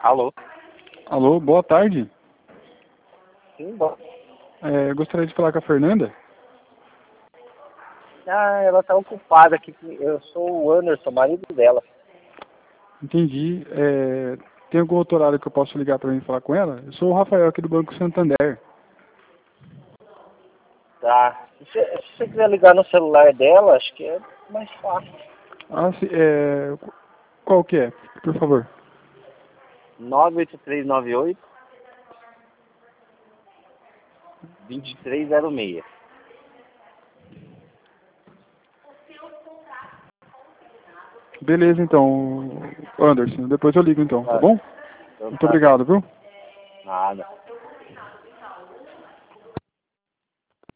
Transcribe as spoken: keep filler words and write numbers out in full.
Alô? Alô, boa tarde. Sim, bom. É, gostaria de falar com a Fernanda. Ah, ela tá ocupada aqui. Eu sou o Anderson, marido dela. Entendi. É, tem algum outro horário que eu posso ligar para mim falar com ela? Eu sou o Rafael aqui do Banco Santander. Tá. Se, se você quiser ligar no celular dela, acho que é mais fácil. Ah, sim, é, qual que é? Por favor. nove oito três nove oito, dois três zero seis. Beleza, então, Anderson. Depois eu ligo então, tá Ah, bom? então Muito tá. obrigado, viu? Nada.